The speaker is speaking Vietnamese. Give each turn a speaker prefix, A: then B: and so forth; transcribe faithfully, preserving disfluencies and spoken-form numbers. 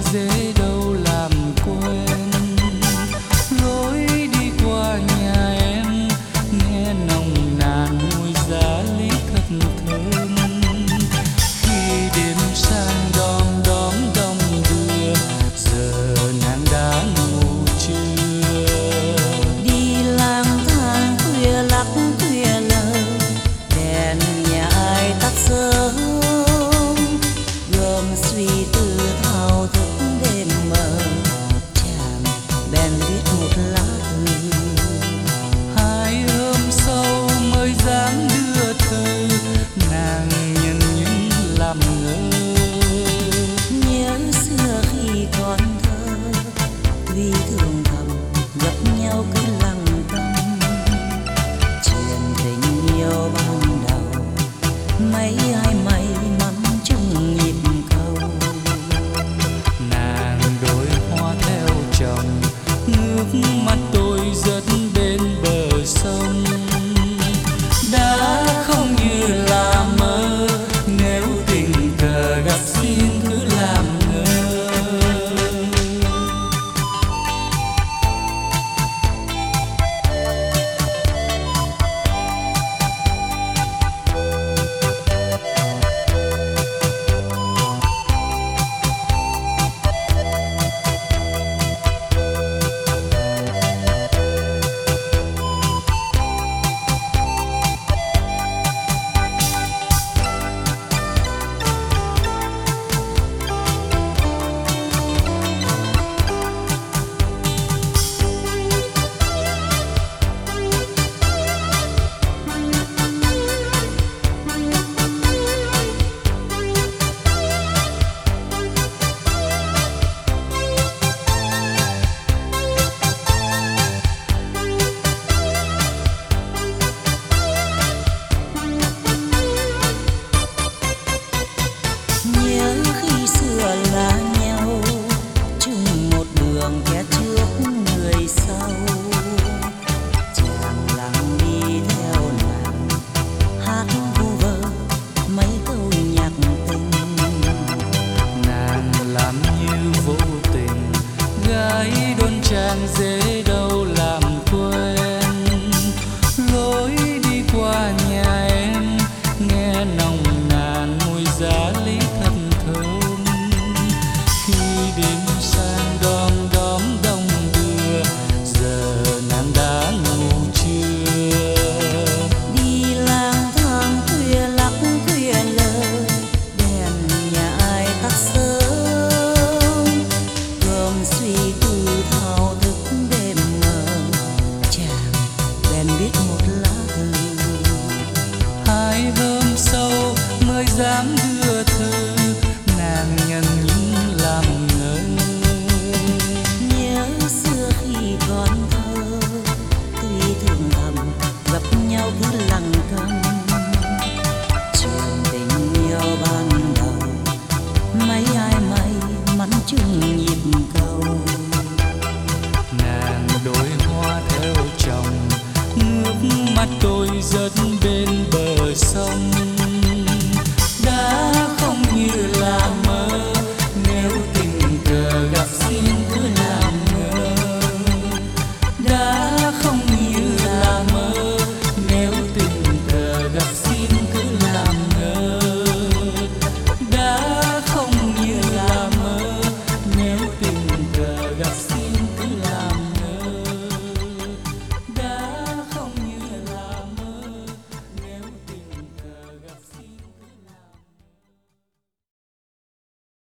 A: dễ đâu làm quên. Lối đi qua nhà em nghe nồng nàn mùi giá lý thật thơm. Khi đêm sang đom đóm đong đưa, giờ nàng đã ngủ chưa?
B: Đi lang thang khuya lắc khuya lờ, đèn nhà ai tắt sớm, gom suy tư thao thức đêm mờ, chàng bèn viết một lá thư.
A: Hai hôm sau mới dám đưa thư, nàng nhận những làm ngơ.
B: Nhớ xưa khi còn thơ, tuy thương thầm gặp nhau cứ lặng tâm, chuyện tình yêu ban đầu mấy ai may mắn chung nhịp cầu.
A: Nàng đôi hoa theo chồng, ngước mắt tôi rất bên bờ sông. Đã không như là mơ, nếu tình cờ gặp xin cứ làm ngơ.
B: Nhớ khi xưa là nhau, chung một đường kẻ trước người sau, chàng lặng đi theo nàng, hát vu vơ mấy câu nhạc tình.
A: Nàng làm như vô tình, gái đôn trang dễ